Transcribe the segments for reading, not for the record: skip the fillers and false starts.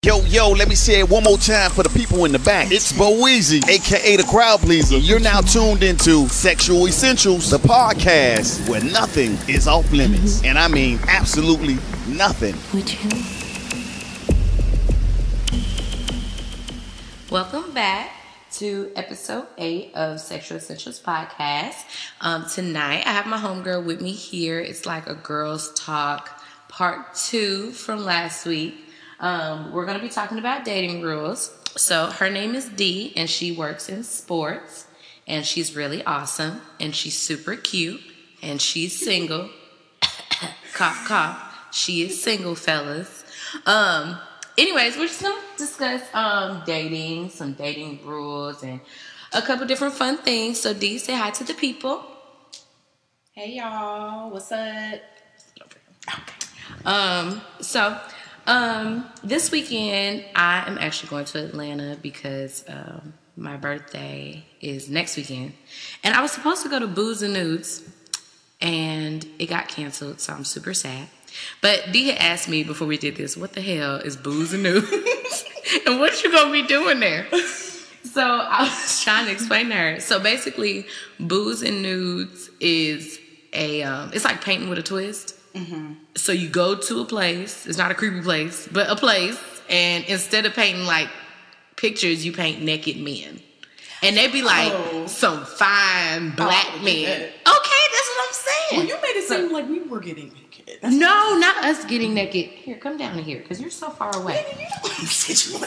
Yo, let me say it one more time for the people in the back. It's Boweezy, aka the crowd pleaser. You're now tuned into Sexual Essentials, the podcast where nothing is off limits. And I mean absolutely nothing. Would you? Welcome back to episode 8 of Sexual Essentials podcast. Tonight I have my homegirl with me here. It's like a girls talk part 2 from last week. We're going to be talking about dating rules. So her name is Dee, and she works in sports, and she's really awesome, and she's super cute, and she's single. Cough, cough. She is single, fellas. Anyways, we're just going to discuss dating, some dating rules, and a couple different fun things. So Dee, say hi to the people. Hey, y'all. What's up? This weekend, I am actually going to Atlanta because my birthday is next weekend. And I was supposed to go to Booze and Nudes, and it got canceled, so I'm super sad. But Dee had asked me before we did this, what the hell is Booze and Nudes? And what you going to be doing there? So I was trying to explain to her. So basically, Booze and Nudes is it's like painting with a twist. Mm-hmm. So you go to a place, it's not a creepy place, but a place, and instead of painting like pictures, you paint naked men. And they be like some fine black men. Okay, that's what I'm saying. Well, you made it seem like we were getting naked. No, not us getting naked. Here, come down here, because you're so far away. So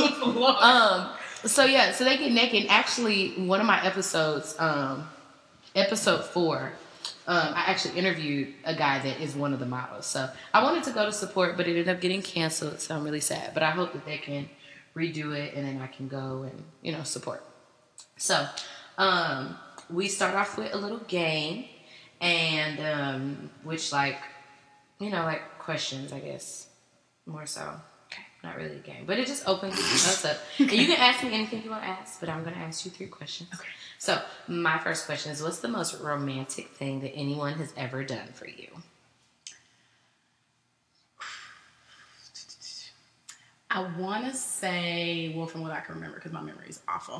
they get naked. Actually, one of my episodes, episode 4, I actually interviewed a guy that is one of the models. So I wanted to go to support, but it ended up getting canceled. So I'm really sad. But I hope that they can redo it, and then I can go and, support. So we start off with a little game, and which like questions, I guess, more so. Okay, not really a game, but it just opens us up. And you can ask me anything you want to ask, but I'm going to ask you 3 questions. Okay. So, my first question is, what's the most romantic thing that anyone has ever done for you? I want to say, well, from what I can remember, because my memory is awful,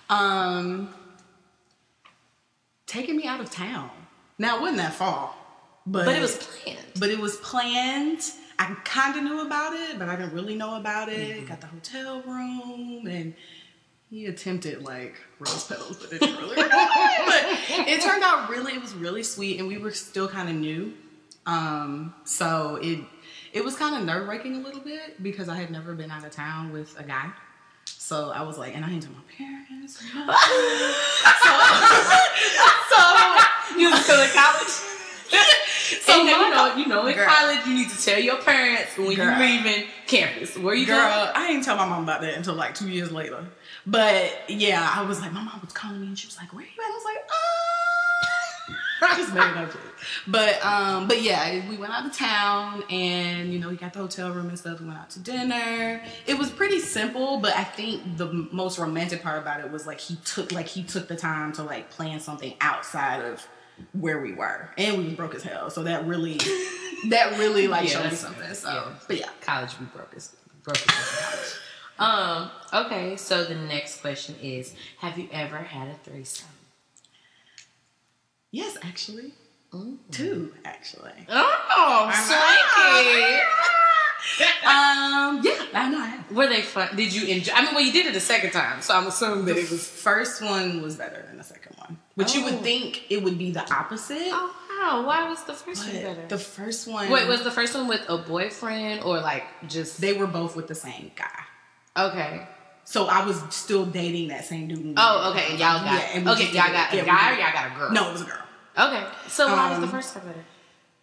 taking me out of town. Now, it wasn't that far. But it was planned. I kind of knew about it, but I didn't really know about it. Mm-hmm. Got the hotel room, and he attempted like rose petals, but it didn't really work. But it turned out it was really sweet, and we were still kind of new. So it was kind of nerve-wracking a little bit because I had never been out of town with a guy. So I was like, and I didn't tell my parents. So you was still in college? So in college, you need to tell your parents when you're leaving campus. Where you going? I didn't tell my mom about that until like 2 years later. But yeah, I was like, my mom was calling me and she was like, where you at? I was like, I just made it up to it. But yeah, we went out of town and, we got the hotel room and stuff. We went out to dinner. It was pretty simple, but I think the most romantic part about it was like he took the time to like plan something outside of where we were, and we was broke as hell. So that really like showed me something. So, yeah. But yeah, college we broke as college. Okay. So the next question is: have you ever had a threesome? Yes, actually. Mm-hmm. 2, actually. Oh, swanky. Yeah, I know I have. Were they fun? Did you enjoy? I mean, well, you did it the second time, so I'm assuming that it was. First one was better than the second one. But you would think it would be the opposite. Oh, wow. Why was the first one better? The first one... Wait, was the first one with a boyfriend or like just... They were both with the same guy. Okay. So I was still dating that same dude. Oh, okay. And y'all got... y'all got a guy or y'all got a girl? No, it was a girl. Okay. So why was the first time better?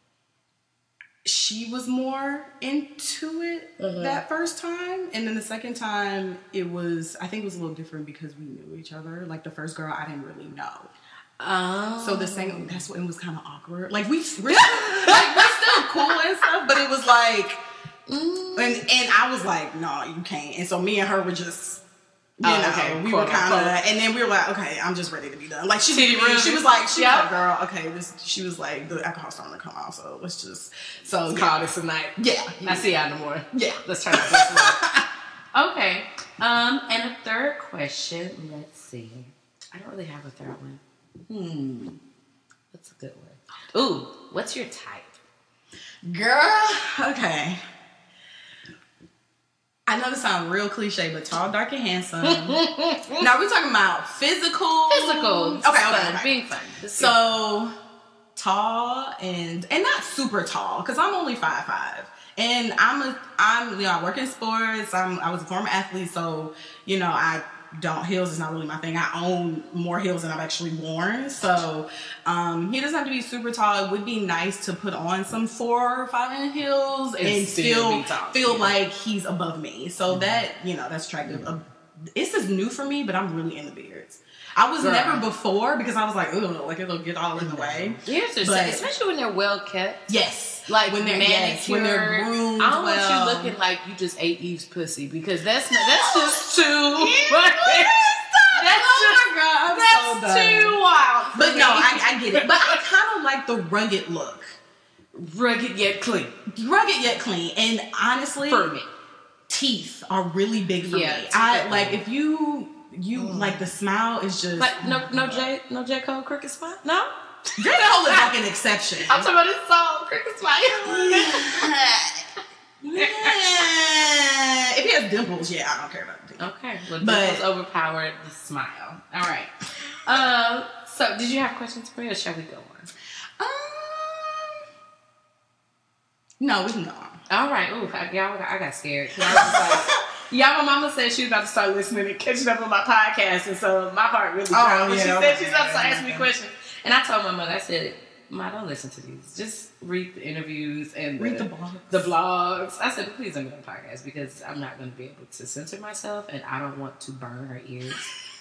She was more into it that first time. And then the second time, I think it was a little different because we knew each other. Like the first girl, I didn't really know. Oh. So that's when it was kind of awkward. Like we're still cool and stuff, but it was like, and I was like, no, you can't. And so me and her were just, we were kind of, and then we were like, okay, I'm just ready to be done. Like she was like, girl, okay, she was like, the alcohol's starting to come out, so let's just, call this a night. Yeah. I see y'all no more. Yeah. Let's turn out this one. And a third question. Let's see. I don't really have a third one. That's a good one. Ooh, what's your type? Girl, okay. I know this sounds real cliche, but tall, dark, and handsome. Now we're talking about physical. Okay. Being fun. So tall and not super tall because I'm only 5'5", and I work in sports. I was a former athlete, so heels is not really my thing. I own more heels than I've actually worn. So he doesn't have to be super tall. It would be nice to put on some 4 or 5 inch heels and still feel like he's above me. So that, that's attractive. This is new for me, but I'm really into beards. I was never before because I was like, ooh, like it'll get all in the way. Beards are sick, especially when they're well kept. Yes. Like when they're manicured, when they're groomed. I don't want you looking like you just ate Eve's pussy because that's just too. That's too wild. But no, I get it. But I kind of like the rugged look. Rugged yet clean. And honestly, for me, teeth are really big for me. I like if you like the smile is just like no J. Cole crooked smile. No. J. Cole is like an exception. I'm talking about his song, Crooked Smile. If he has dimples, I don't care about the dimples. Okay, well, dimples overpowered the smile. All right. So did you have questions for me, or shall we go on? No, we can go on. All right. Ooh, I got scared. I was like, my mama said she was about to start listening and catching up on my podcast, and so my heart really dropped. She said she's about to start asking me questions. And I told my mother, I said, Ma, don't listen to these. Just read the interviews and read the blogs. The blogs. I said, please don't go on the podcast because I'm not going to be able to censor myself and I don't want to burn her ears.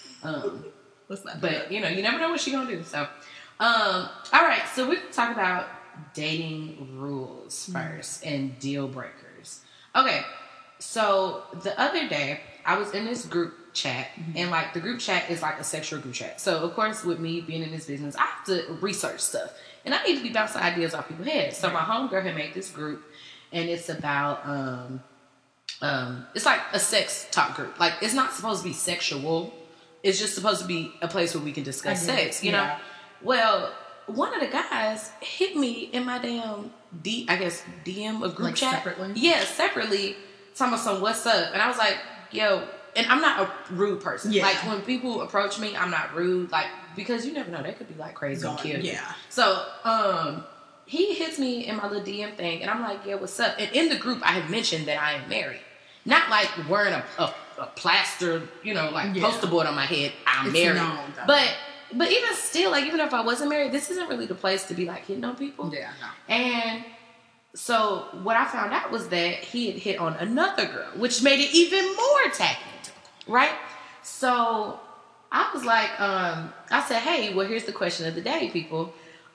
But, you never know what she's going to do. So, all right. So we can talk about dating rules first and deal breakers. Okay. So the other day, I was in this group chat, and like the group chat is like a sexual group chat. So of course, with me being in this business, I have to research stuff, and I need to be bouncing ideas off people's heads. So my homegirl had made this group, and it's about it's like a sex talk group. Like it's not supposed to be sexual. It's just supposed to be a place where we can discuss sex. You know. Well, one of the guys hit me in my damn DM of group chat. Separately? Yeah, separately. Talking about some what's up, and I was like, yo. And I'm not a rude person. Yeah. Like, when people approach me, I'm not rude. Like, because you never know. They could be, like, crazy and kill you. Yeah. So, he hits me in my little DM thing, and I'm like, yeah, what's up? And in the group, I had mentioned that I am married. Not, like, wearing a plaster, poster board on my head. I'm married. But even still, like, even if I wasn't married, this isn't really the place to be, like, hitting on people. Yeah, no. And so, what I found out was that he had hit on another girl, which made it even more tacky. Right? So I was like, I said, hey, well, here's the question of the day, people.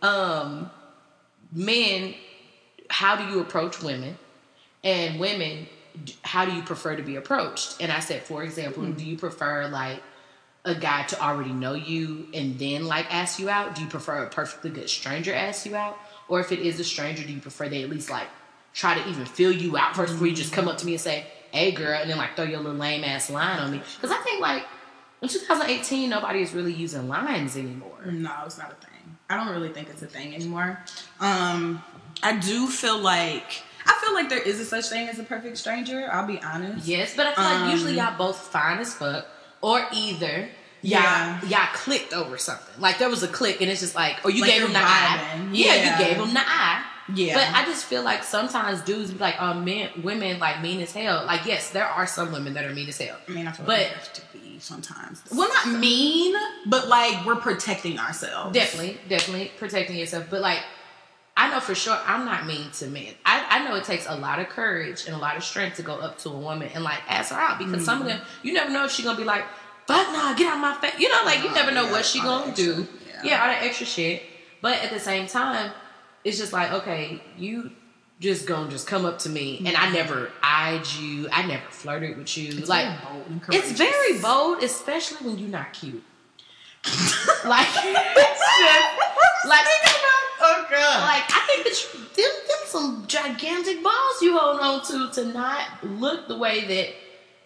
Men, how do you approach women? And women, how do you prefer to be approached? And I said, for example, do you prefer like a guy to already know you and then like ask you out? Do you prefer a perfectly good stranger ask you out? Or if it is a stranger, do you prefer they at least like try to even feel you out first before you just come up to me and say, hey girl, and then like throw your little lame ass line on me? Because I think like in 2018 nobody is really using lines anymore. No, it's not a thing. I don't really think it's a thing anymore. I do feel like there is a such thing as a perfect stranger, I'll be honest. Yes, but I feel like usually y'all both fine as fuck, or either y'all clicked over something. Like there was a click and it's just like, or you gave him the eye. Yeah, you gave him the eye. Yeah. But I just feel like sometimes dudes be like, women like mean as hell. Like, yes, there are some women that are mean as hell. I mean, I feel like they have to be sometimes. Well, not mean, but like we're protecting ourselves. Definitely protecting yourself. But like, I know for sure I'm not mean to men. I know it takes a lot of courage and a lot of strength to go up to a woman and like ask her out, because some of them, you never know if she's gonna be like, fuck nah, get out of my face. You know, like you never know what she gonna do. Yeah, all that extra shit. But at the same time, it's just like, okay, you just gonna just come up to me, and I never eyed you, I never flirted with you. It's like very bold and courageous. It's very bold, especially when you're not cute. Like it's just like, oh god, like I think that them some gigantic balls you hold on to not look the way that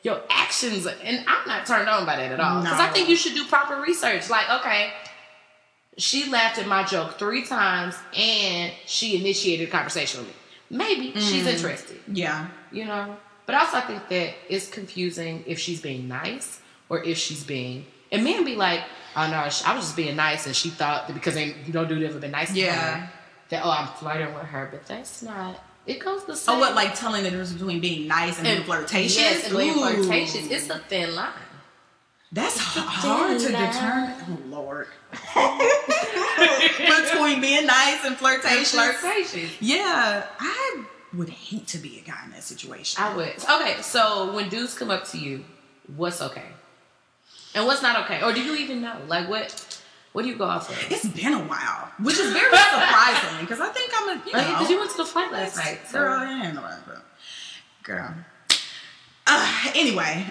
your actions, and I'm not turned on by that at all. Because I think you should do proper research. Like, okay, she laughed at my joke 3 times and she initiated a conversation with me. Maybe she's interested. Yeah. You know? But also I think that it's confusing if she's being nice or if she's being... And men be like, oh no, I was just being nice, and she thought that because you don't do this, have been nice to her, that, I'm flirting with her. But that's not... It goes the same. Oh, what, like telling the difference between being nice and being flirtatious? Yes, and being flirtatious. It's a thin line. That's hard to determine. Oh, Lord. Between being nice and flirtatious. Yeah, I would hate to be a guy in that situation. I would. Okay, so when dudes come up to you, what's okay? And what's not okay? Or do you even know? Like, what do you go off of? It's been a while, which is very surprising because I think I'm a, because you went to the fight last night. So. Girl, I ain't no girl. Anyway,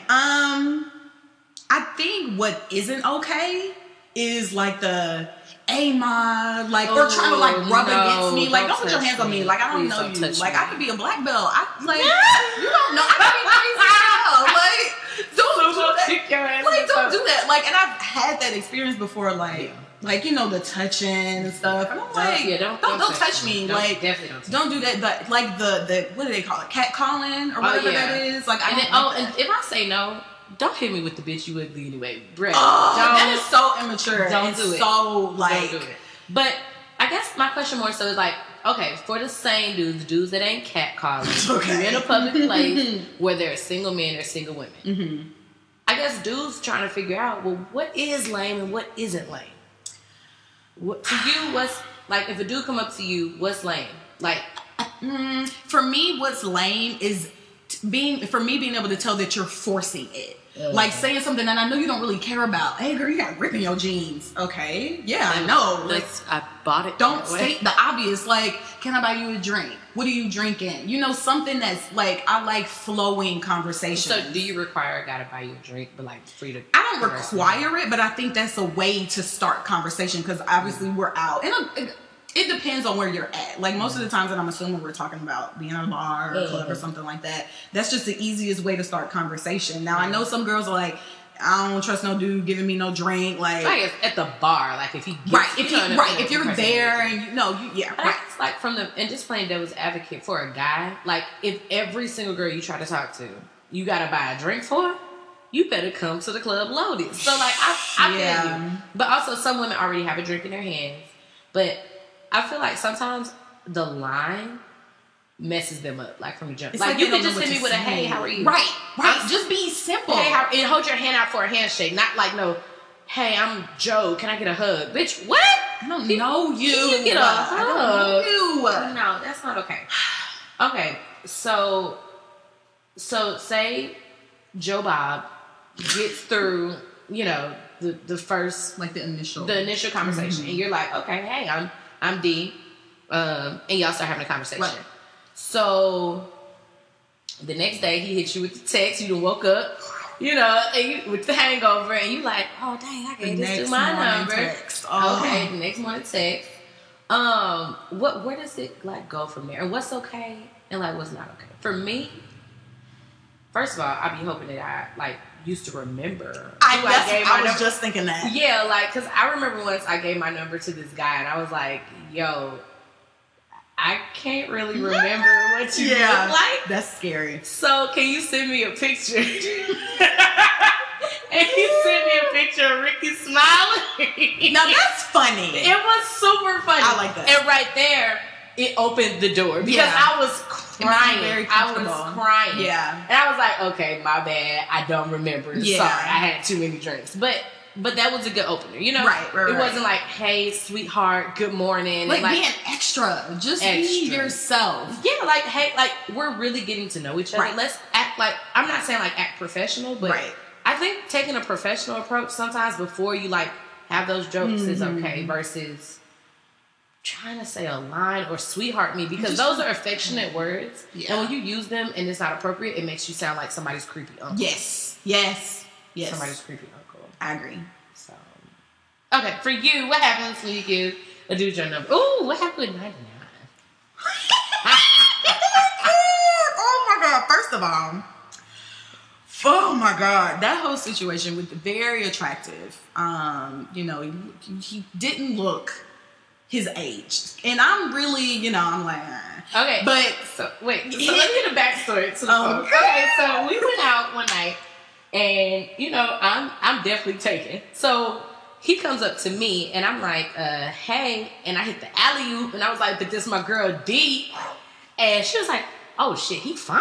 I think what isn't okay is like the A-ma, like, or trying to like rub against me. Like, don't put your hands on me. Like, I don't know you. Like, I could be a black belt. You don't know. I could be crazy as hell. Like, don't do that. Like, don't do that. Like, and I've had that experience before. Like, the touching and stuff. And I'm like, don't touch me. Like, don't do that. But like the what do they call it? Cat calling or whatever that is. Like, and if I say no. Don't hit me with the bitch you ugly anyway. Brett, that is so immature. Don't do it. So like, don't do it. But I guess my question more so is like, okay, for the same dudes that ain't catcalling, you're in a public place where there are single men or single women. Mm-hmm. I guess dudes trying to figure out, well, what is lame and what isn't lame. To you, what's like if a dude come up to you, what's lame? Like, for me, what's lame is being able to tell that you're forcing it. Like saying something that I know you don't really care about. Hey girl, you got rip in your jeans. Okay. Yeah, I know. Like, I bought it. Don't state the obvious, like, can I buy you a drink? What are you drinking? Something that's like, I like flowing conversation. So do you require a guy to buy you a drink, but like free to... I don't require it, but I think that's a way to start conversation because obviously we're out. And it depends on where you're at. Like, most of the times that I'm assuming we're talking about being at a bar or a club or something like that. That's just the easiest way to start conversation. Now, I know some girls are like, I don't trust no dude giving me no drink. Like at the bar, like if he gets, if you're there and It's like and just playing devil's advocate for a guy. Like if every single girl you try to talk to, you gotta buy a drink for, you better come to the club loaded. So like I feel you, but also some women already have a drink in their hands, but I feel like sometimes the line messes them up, like from the jump. Like you can just hit me with a "Hey, how are you?" Right. Just be simple. Hey, and hold your hand out for a handshake, not like no. Hey, I'm Joe. Can I get a hug, bitch? What? I don't know you. You get a hug. I don't know you. No, that's not okay. Okay, so say Joe Bob gets through, the first like the initial conversation, and you're like, okay, hey, I'm D, and y'all start having a conversation. Right. So the next day he hits you with the text. You done woke up, and you with the hangover, and you like, oh dang, I gave this to my number. Text. Okay, the next morning text. Where does it like go from there? And what's okay and like what's not okay? For me, first of all, I be hoping that I like used to remember. I was just thinking that. Yeah, like because I remember once I gave my number to this guy, and I was like, yo, I can't really remember what you look like. That's scary. So can you send me a picture? And he sent me a picture of Ricky smiling. Now that's funny. It was super funny. I like that. And right there, it opened the door because I was crying. I was crying. Yeah. And I was like, okay, my bad. I don't remember. Yeah. Sorry, I had too many drinks. But that was a good opener, Right. It wasn't like, hey, sweetheart, good morning. Like being extra. Just be yourself. Yeah, like, hey, like, we're really getting to know each other. Right. Let's act like, I'm not saying like act professional, but I think taking a professional approach sometimes before you like have those jokes is okay versus trying to say a line or sweetheart me because those are affectionate words. Yeah. And when you use them and it's not appropriate, it makes you sound like somebody's creepy uncle. Yes. Somebody's creepy uncle. I agree. So, okay, for you, what happens when you give a dude your number? Ooh, what happened with 99? Oh my God. First of all, Oh my God, that whole situation with the very attractive. He didn't look his age, and I'm really, I'm like, okay. But so let me get a backstory to the folks. Okay, so we went out one night, and I'm definitely taken. So he comes up to me, and I'm like, hey, and I hit the alley-oop, and I was like, but this is my girl D, and she was like, oh shit, he fine.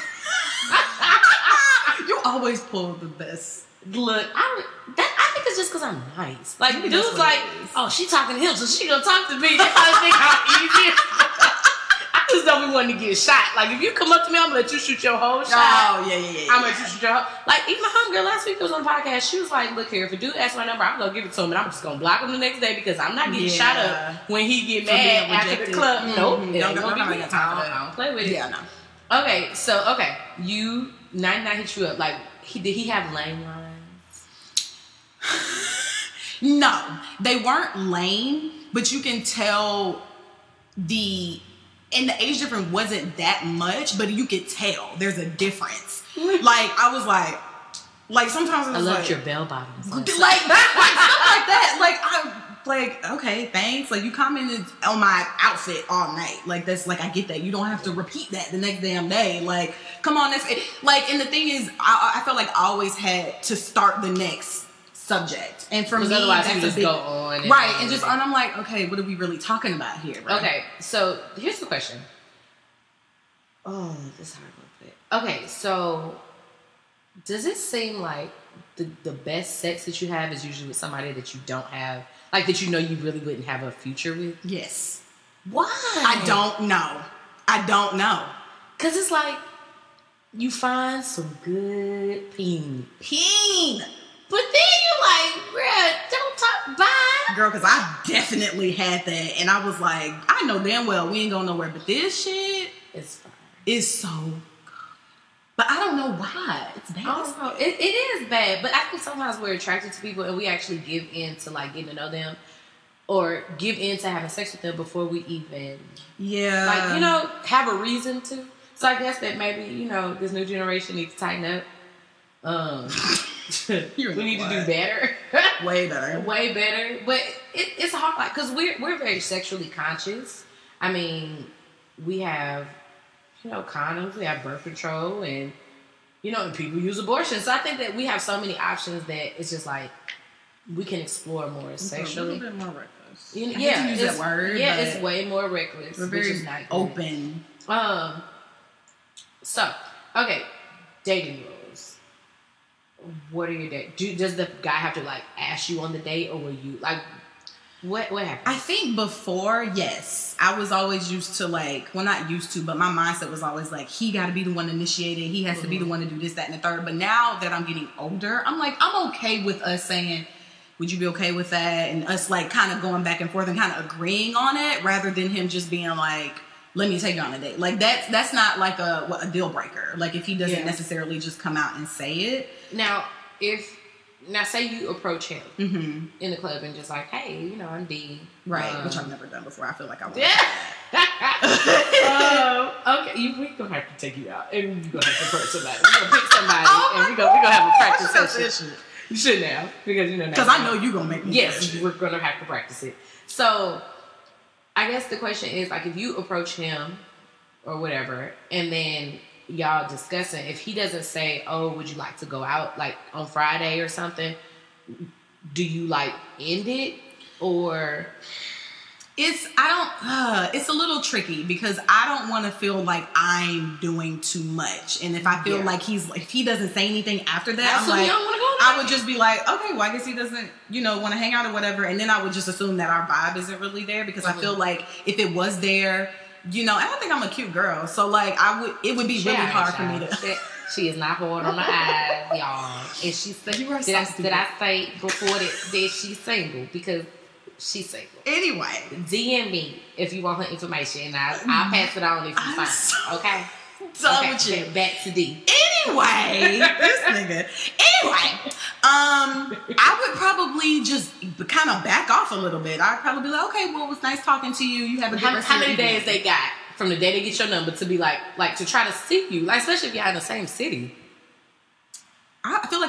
You always pull the best. Look, I think it's just because I'm nice. Like, dude's like, oh, she talking to him, so she gonna talk to me. They probably think I'm easy. I just don't be wanting to get shot. Like, if you come up to me, I'm gonna let you shoot your whole shot. Oh, yeah. I'm gonna let you shoot your whole. Like, even my homegirl last week was on the podcast. She was like, look here, if a dude asks my number, I'm gonna give it to him, and I'm just gonna block him the next day because I'm not getting shot up when he get mad after the club. Mm-hmm. Nope, it ain't gonna be me. I don't play with it. Yeah, no. Okay, so you 99 hit you up. Like, did he have lame lines? No, they weren't lame, but you can tell and the age difference wasn't that much, but you could tell there's a difference. Like, I was like sometimes it was I loved your bell bottoms. Like stuff like that. Like, I'm like, okay, thanks. Like, you commented on my outfit all night. Like, that's like, I get that. You don't have to repeat that the next damn day. Like, come on, and the thing is, I felt like I always had to start the next subject, and for me, otherwise you just go on, and I'm like, okay, what are we really talking about here? Right? Okay, so here's the question. Oh, this is hard to put. Okay, so does it seem like the best sex that you have is usually with somebody that you don't have, like that you really wouldn't have a future with? Yes. Why? I don't know. Cause it's like you find some good peen. But then you're like, bruh, don't talk, bye. Girl, because I definitely had that. And I was like, I know damn well we ain't going nowhere. But this shit is fine. It's so good. But I don't know why. It's bad. I don't know. It is bad. But I think sometimes we're attracted to people and we actually give in to like getting to know them. Or give in to having sex with them before we even, have a reason to. So I guess that maybe, this new generation needs to tighten up. We need to do better. Way better. Way better. But it's hard, like, because we're very sexually conscious. I mean, we have, condoms, we have birth control, and, people use abortion. So I think that we have so many options that it's just like, we can explore more sexually. A little bit more reckless. Yeah, use that word. Yeah, it's way more reckless. We're very open. So, okay, dating rules. What are your date? Does the guy have to like ask you on the date, or will you like? What happened? I think before, yes, I was always used to not used to, but my mindset was always like, he got to be the one to initiate it. He has to be the one to do this, that, and the third. But now that I'm getting older, I'm like, I'm okay with us saying, would you be okay with that? And us like kind of going back and forth and kind of agreeing on it, rather than him just being like, let me take you on a date. Like that's not like a deal breaker. Like if he doesn't necessarily just come out and say it. Now say you approach him in the club and just like, hey, I'm D. Right, which I've never done before. I feel like I want okay, we're going to have to take you out. And you're going to have to approach somebody. We're going to pick somebody and we're going to have a practice session. You should now. Because, because I know you're going to make me. Yes, we're going to have to practice it. So, I guess the question is, like, if you approach him or whatever, and then y'all discussing, if he doesn't say, oh, would you like to go out, like, on Friday or something, do you, like, end it? Or... It's a little tricky because I don't want to feel like I'm doing too much. And if I feel like if he doesn't say anything after that, I'm like, I would just be like, okay, well, I guess he doesn't, want to hang out or whatever. And then I would just assume that our vibe isn't really there because I feel like if it was there, and I think I'm a cute girl. So like it would be really hard for me to. She is not hard on the eyes, y'all. And she said, did I say before that she's single? Because she's single. Anyway, DM me if you want her information, and I'll pass it on if you find it. Okay. Done with you. Back to D. Anyway, this nigga. Anyway, I would probably just kind of back off a little bit. I'd probably be like, okay, well, it was nice talking to you. You have a good rest How of your many evening. days they got from the day they get your number to be like to try to see you, like especially if you're in the same city?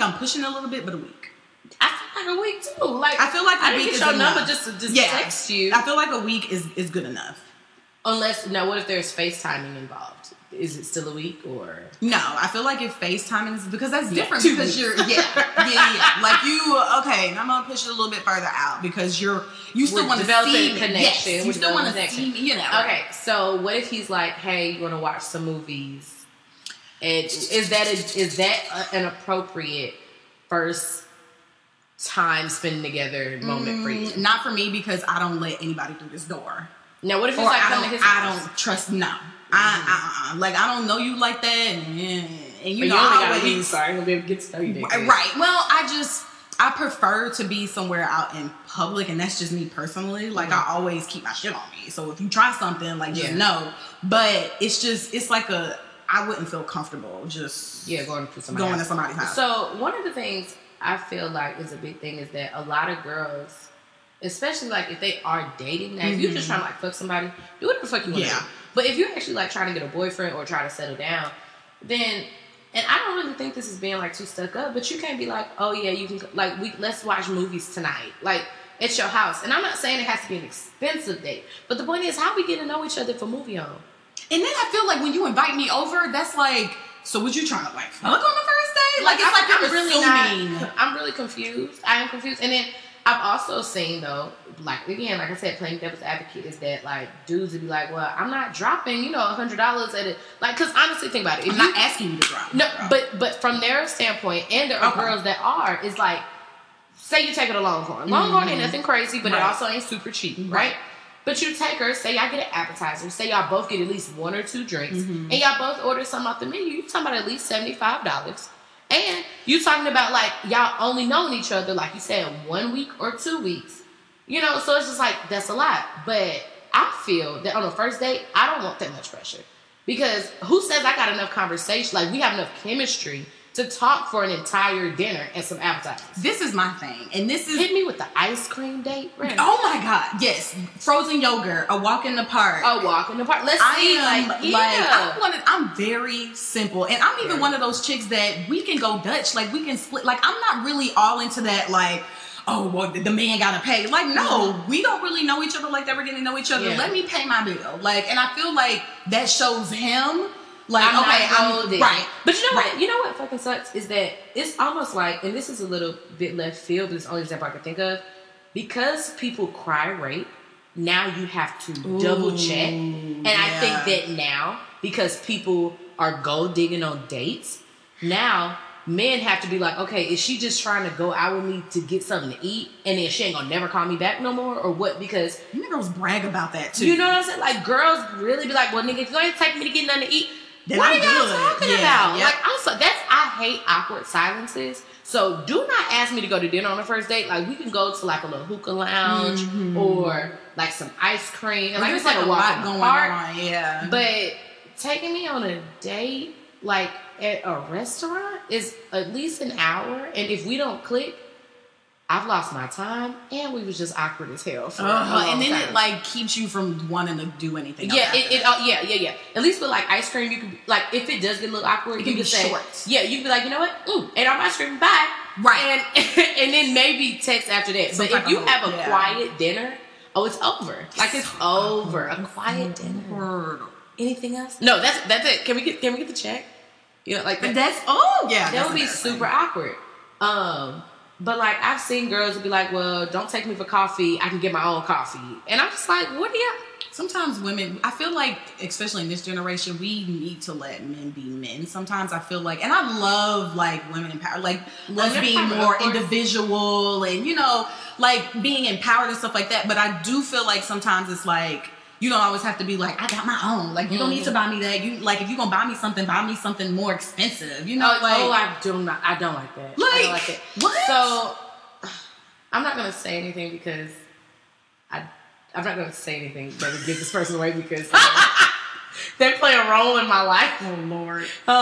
I'm pushing it a little bit, but a week. I feel like a week too. Like I feel like I a didn't week get is your enough. number just to text you. I feel like a week is good enough. Unless now, what if there's FaceTiming involved? Is it still a week or no? I feel like if FaceTiming is because that's different 2 because weeks. you're like you okay. And I'm gonna push it a little bit further out because you still want to see me. Connection. Yes, you still want to see me. You know. Okay, so what if he's like, "Hey, you want to watch some movies?" And is that an appropriate first time spending together moment for you? Not for me because I don't let anybody through this door. Now, what if he's Or like coming to his house? I don't trust. No, like I don't know you like that, and you know I I always sorry, I'm gonna be able to get to know you. Right. Well, I prefer to be somewhere out in public, and that's just me personally. Like I always keep my shit on me. So if you try something, like just know. But it's like I wouldn't feel comfortable just going to somebody's house. So one of the things I feel like is a big thing is that a lot of girls, especially like if they are dating now, if you're just trying to like fuck somebody, do whatever the fuck you want to do. But if you're actually like trying to get a boyfriend or try to settle down, then, and I don't really think this is being like too stuck up, but you can't be like, oh yeah, you can like let's watch movies tonight, like at your house. And I'm not saying it has to be an expensive date, but the point is how we get to know each other for movie on. And then I feel like when you invite me over, that's like, so was you trying to like fuck on the first day? Like it's like you're assuming. I'm really confused. I am confused. And then I've also seen though, like again, like I said, playing devil's advocate is that like dudes would be like, well, I'm not dropping, $100 at it. Like, cause honestly, think about it. I'm not asking you to drop. No, but from their standpoint, and there are girls that are, is like, say you take it to Longhorn. Longhorn ain't nothing crazy, but it also ain't super cheap, right? But you take her, say y'all get an appetizer, say y'all both get at least 1 or 2 drinks, and y'all both order something off the menu, you're talking about at least $75. And you talking about like y'all only knowing each other, like you said, 1 week or 2 weeks. So it's just like, that's a lot. But I feel that on a first date, I don't want that much pressure. Because who says I got enough conversation, like we have enough chemistry to talk for an entire dinner and some appetizers? This is my thing. And this is... Hit me with the ice cream date, right? Oh my God, yes. Frozen yogurt, a walk in the park. A walk in the park. Let's see. I'm very simple. And I'm even one of those chicks that we can go Dutch. Like, we can split. Like, I'm not really all into that, like, oh, well, the man gotta pay. Like, no, we don't really know each other like that. We're getting to know each other. Yeah. Let me pay my bill. Like, and I feel like that shows him... Like, I'm right. But you know what fucking sucks is that it's almost like, and this is a little bit left field, but it's the only example I can think of, because people cry rape, now you have to double check. And I think that now, because people are gold digging on dates, now men have to be like, okay, is she just trying to go out with me to get something to eat, and then she ain't gonna never call me back no more, or what? Because girls brag about that too. You know what I'm saying? Like, girls really be like, well, nigga, if you ain't take me to get nothing to eat, then what are y'all talking about? Yep. Like, I hate awkward silences. So do not ask me to go to dinner on the first date. Like, we can go to like a little hookah lounge or like some ice cream. And like, there's like a lot going on. Yeah. But taking me on a date, like at a restaurant, is at least an hour. And if we don't click, I've lost my time, and we was just awkward as hell for a long and then time. it like keeps you from wanting to do anything. Yeah, yeah. At least with like ice cream, you can like if it does get a little awkward, you can say, short. Yeah, you can be like, you know what? Ate all my ice cream, bye. Right, and then maybe text after that. But if you have a quiet dinner, it's over. Like it's over. A quiet dinner. Anything else? No, that's it. Can we get the check? Like that. That would be super awkward. But like I've seen girls who be like, well, don't take me for coffee, I can get my own coffee. And I'm just like, what do you... Sometimes women, I feel like, especially in this generation, we need to let men be men. Sometimes I feel like, and I love like women empowered, like us being more individual and, like being empowered and stuff like that. But I do feel like sometimes it's like, you don't always have to be like, I got my own. Like, you don't need to buy me that. You like, if you're gonna buy me something more expensive. I don't like that. I don't like it. What? So I'm not gonna say anything because I'm not gonna say anything that would give this person away because they play a role in my life. Oh Lord.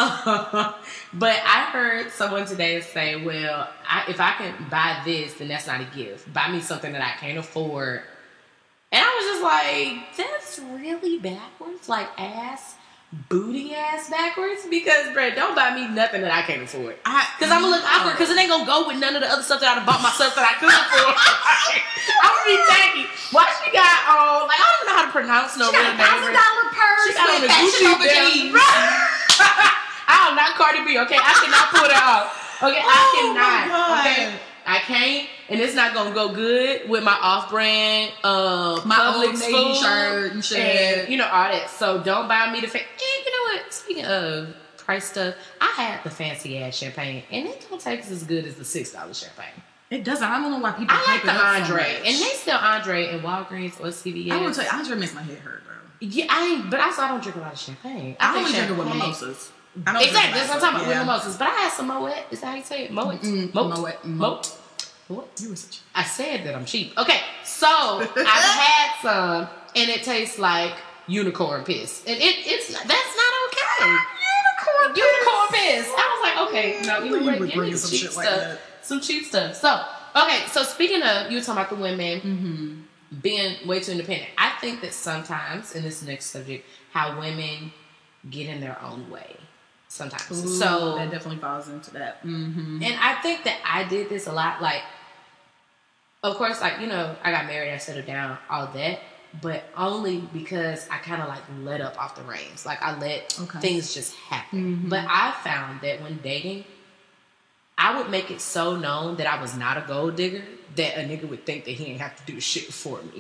But I heard someone today say, well, if I can buy this, then that's not a gift. Buy me something that I can't afford. And I was just like, that's really backwards. Like, ask booty ass backwards because, bro, don't buy me nothing that I can't afford. Because I'm gonna look awkward because it ain't gonna go with none of the other stuff that I done bought myself that I could afford. I'm gonna be tacky. Why she got on, like, I don't even know how to pronounce no real name. $1,000 purse. She got on with a Gucci fashion over belt. jeans. I am not Cardi B, okay? I cannot pull that off. Okay, I cannot. Okay, I can't, and it's not gonna go good with my off-brand my Publix Old Navy food shirt and shit, and you know all that. So don't buy me the and you know what? Speaking of price stuff, I had the fancy ass champagne, and it don't taste as good as the $6 champagne. It doesn't. I don't know why people. I like the Andre, so and they sell Andre in Walgreens or CVS. I will tell you, Andre makes my head hurt, bro. Yeah, but also I don't drink a lot of champagne. I only drink it with mimosas. Exactly, that's what I'm talking about with mimosas. But I had some Moet. Is that how you say it? Moet? Moet. What? You were such. I said that I'm cheap. Okay, so I've had some, and it tastes like unicorn piss, and that's not okay. Unicorn piss. I was like, okay, no, you know what? Give me some cheap stuff. Some cheap stuff. So, okay, so speaking of, you were talking about the women being way too independent. I think that sometimes in this next subject, how women get in their own way. Sometimes. Ooh, so that definitely falls into that. And I think that I did this a lot. Like, of course, like, you know, I got married, I settled down, all that, but only because I kind of like let up off the reins. Like, I let things just happen. But I found that when dating, I would make it so known that I was not a gold digger that a nigga would think that he didn't have to do shit for me.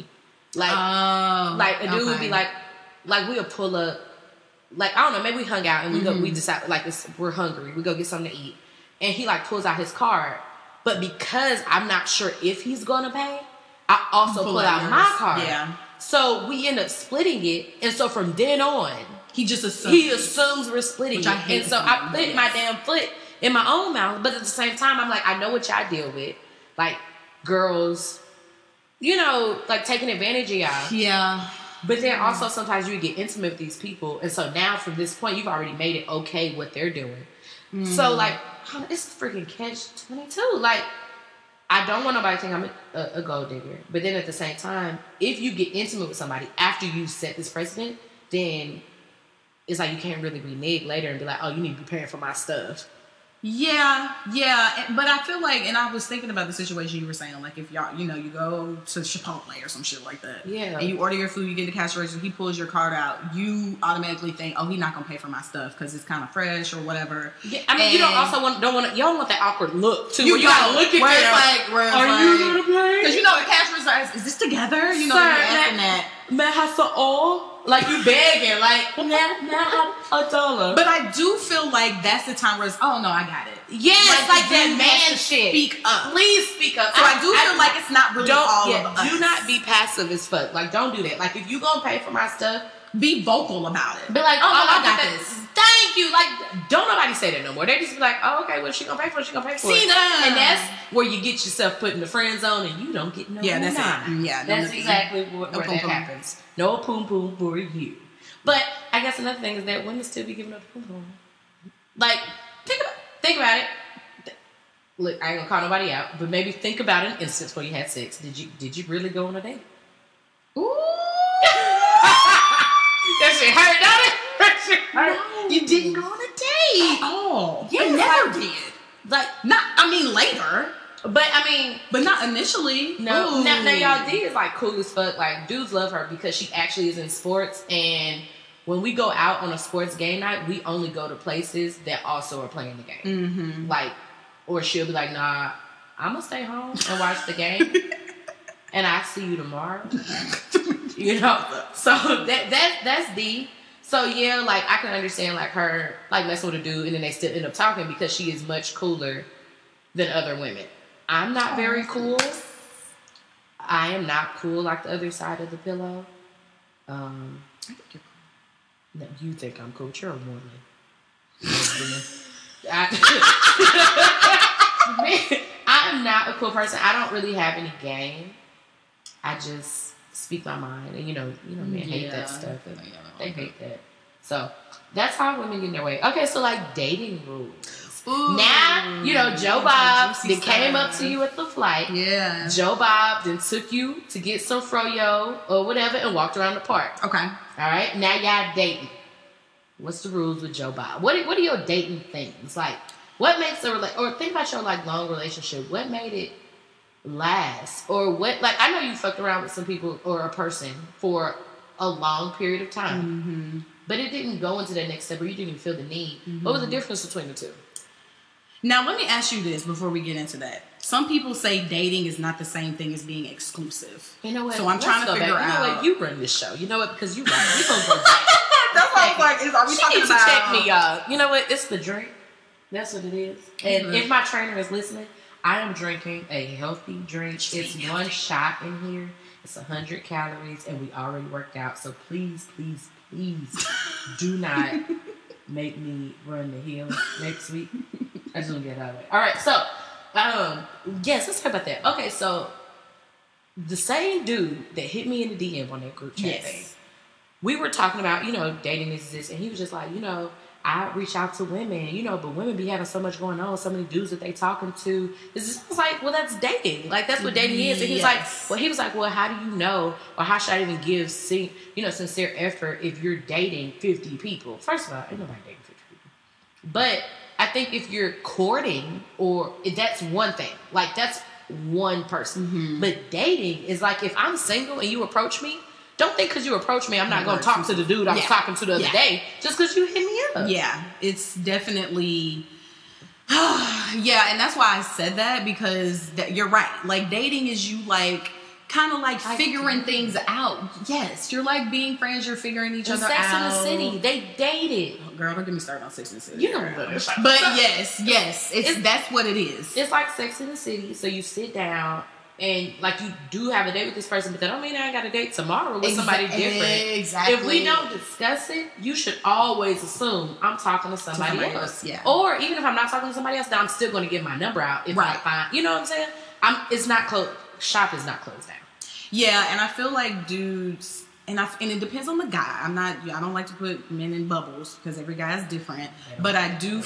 Like, a dude would be like we'll pull up. Like, I don't know, maybe we hung out and we decide, like, we're hungry. We go get something to eat. And he, like, pulls out his card. But because I'm not sure if he's going to pay, I also pull out my card. Yeah. So we end up splitting it. And so from then on, he assumes we're splitting it. And so I put my damn foot in my own mouth. But at the same time, I'm like, I know what y'all deal with. Like, girls, you know, like, taking advantage of y'all. Yeah. But then also sometimes you get intimate with these people. And so now from this point, you've already made it okay what they're doing. So, like, it's a freaking catch-22. Like, I don't want nobody to think I'm a gold digger. But then at the same time, if you get intimate with somebody after you set this precedent, then it's like you can't really renege later and be like, oh, you need to be paying for my stuff. Yeah, but I feel like, and I was thinking about the situation you were saying, like if y'all, you know, you go to Chipotle or some shit like that, and you order your food, you get the cash register, he pulls your card out, you automatically think, oh, he's not gonna pay for my stuff because it's kind of fresh or whatever. Yeah, I mean, you don't want that awkward look too. You gotta look at them. Are you gonna pay? Because you know the cash register is this together? You know, you're asking that. Man has to all. Like, you begging, like, $1. But I do feel like that's the time where it's, oh, no, I got it. Yes, like that man shit. Speak up. Please speak up. So I do feel like it's not really all of us. Do not be passive as fuck. Like, don't do that. Like, if you gonna pay for my stuff, be vocal about it. Be like, oh, I got this. Thank you. Like, don't nobody say that no more. They just be like, oh, okay, well, she gonna pay for it, she gonna pay for it. And that's where you get yourself put in the friend zone and you don't get no that's it. Yeah, that's exactly where that happens. No poom poom for you. But I guess another thing is that women still be giving up the poom poom. Like, think about it. Look, I ain't gonna call nobody out, but maybe think about an instance where you had sex. Did you really go on a date? Ooh. That shit hurt, don't it? That shit hurt. No. You didn't go on a date. Oh, yeah, I never did. Like, later. But not initially. No, now y'all D is like cool as fuck. Like, dudes love her because she actually is in sports. And when we go out on a sports game night, we only go to places that also are playing the game. Like, or she'll be like, nah, I'm gonna stay home and watch the game, and I'll see you tomorrow. You know, so that's D. So yeah, like I can understand like her like messing with a dude, and then they still end up talking because she is much cooler than other women. I'm not very cool. I am not cool like the other side of the pillow. I think you're cool. No, you think I'm cool. You're a woman. I'm not a cool person. I don't really have any game. I just speak my mind. And you know men hate that stuff. They hate that. So that's how women get in their way. Okay, so like dating rules. Ooh, now, Joe Bob then came up to you at the flight. Yeah. Joe Bob then took you to get some froyo or whatever and walked around the park. Okay. All right. Now y'all dating. What's the rules with Joe Bob? What are your dating things? Like, what makes or think about your like long relationship. What made it last? Or what, like, I know you fucked around with some people or a person for a long period of time, but it didn't go into that next step, or you didn't even feel the need. What was the difference between the two? Now, let me ask you this before we get into that. Some people say dating is not the same thing as being exclusive. You know what? So I'm trying to figure out. You know what? You run this show. You know what? Because you right. We gonna go back. That's what I was like. Are we talking about? Check me, y'all. You know what? It's the drink. That's what it is. And if my trainer is listening, I am drinking a healthy drink. It's one shot in here. It's 100 calories, and we already worked out. So please, please, please, do not make me run the hill next week. I just want to get out of it. All right, so yes, let's talk about that. Okay, so the same dude that hit me in the DM on that group chat thing, we were talking about, dating exists, and he was just like, I reach out to women, but women be having so much going on, so many dudes that they talking to. It's just like, well, that's dating. Like, that's what dating is. And he was like, well, how do you know, or how should I even give, sincere effort if you're dating 50 people? First of all, ain't nobody dating 50 people. But I think if you're courting, that's one thing. Like, that's one person. But dating is like, if I'm single and you approach me, don't think because you approach me, I'm not going to talk to the dude I was talking to the other day just because you hit me up. Yeah, it's definitely... and that's why I said that, because you're right. Like, dating is you, like, kind of like figuring things out. Yes, you're like being friends, you're figuring each other out. Sex in the City, they dated. Girl, don't get me started on Sex in the City. You know what I'm saying. But yes, that's what it is. It's like Sex in the City, so you sit down, and like you do have a date with this person, but that don't mean I got a date tomorrow with somebody different. Exactly. If we don't discuss it, you should always assume I'm talking to somebody else. Yeah. Or even if I'm not talking to somebody else, then I'm still going to give my number out if I find. You know what I'm saying? It's not closed. Shop is not closed down. Yeah, and I feel like dudes, and it depends on the guy. I don't like to put men in bubbles because every guy is different. But I do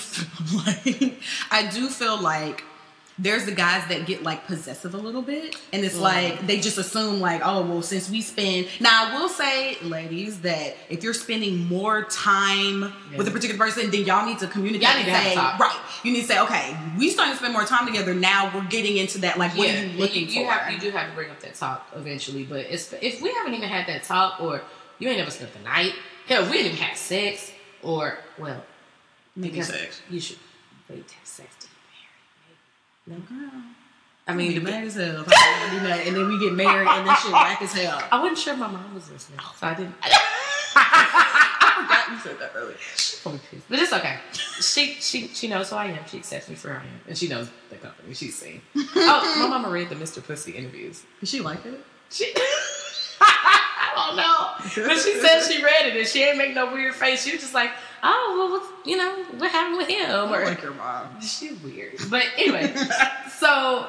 feel like there's the guys that get like possessive a little bit, and it's like they just assume like, oh well, since we spend. Now I will say, ladies, that if you're spending more time with a particular person, then y'all need to communicate. Y'all need to have a talk. Right. You need to say, okay, we starting to spend more time together. Now we're getting into that. Like, what are you looking for? You do have to bring up that talk eventually. But if we haven't even had that talk, or you ain't never spent the night, hell, we didn't even have sex, or maybe sex. You should wait to have sex to get married. Maybe. No, girl. I mean, be mad as hell. And then we get married, and then shit whack as hell. I wasn't sure my mom was listening, so I didn't. I forgot you said that earlier. But it's okay. She knows who I am. She accepts me for who I am, and she knows the company. She's seen. Oh, my mama read the Mr. Pussy interviews. Did she like it? I don't know, but she said she read it and she ain't make no weird face. She was just like, "Oh, well, what happened with him?" I like your mom. She's weird, but anyway. So,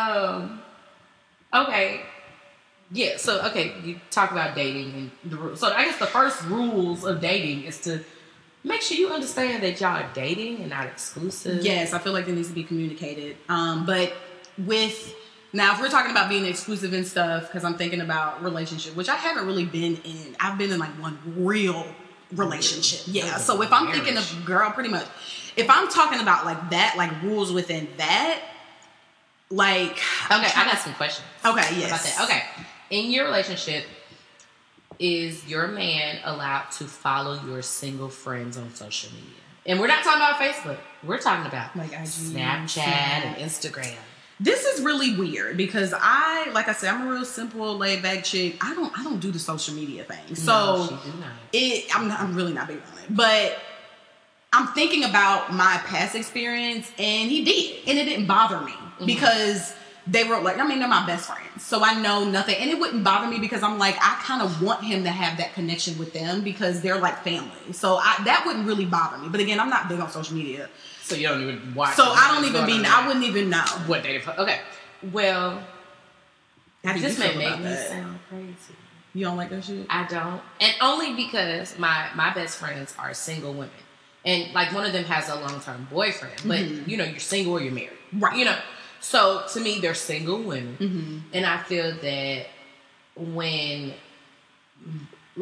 okay. Yeah, so, okay, you talk about dating and the rules. So, I guess the first rules of dating is to make sure you understand that y'all are dating and not exclusive. Yes, I feel like it needs to be communicated. But now, if we're talking about being exclusive and stuff, because I'm thinking about relationship, which I haven't really been in. I've been in, like, one real relationship. Yeah, so if I'm thinking of, girl, pretty much, if I'm talking about, like, that, like, rules within that, like... Okay, I got some questions. Okay, yes. About that. Okay. In your relationship, is your man allowed to follow your single friends on social media? And we're not talking about Facebook. We're talking about like IG, Snapchat and Instagram. This is really weird because like I said, I'm a real simple, laid back chick. I don't do the social media thing. So no, she do not. I'm really not big on it. But I'm thinking about my past experience, and he did, and it didn't bother me because they were like, I mean, they're my best friends, so I know nothing, and it wouldn't bother me because I'm like, I kind of want him to have that connection with them because they're like family. So that wouldn't really bother me. But again, I'm not big on social media, so you don't even watch. So I wouldn't even know what they. Okay, well, this may make me sound crazy. You don't like that shit? I don't, and only because my best friends are single women, and like one of them has a long-term boyfriend, but you're single or you're married, right? So to me, they're single women, and I feel that when, like,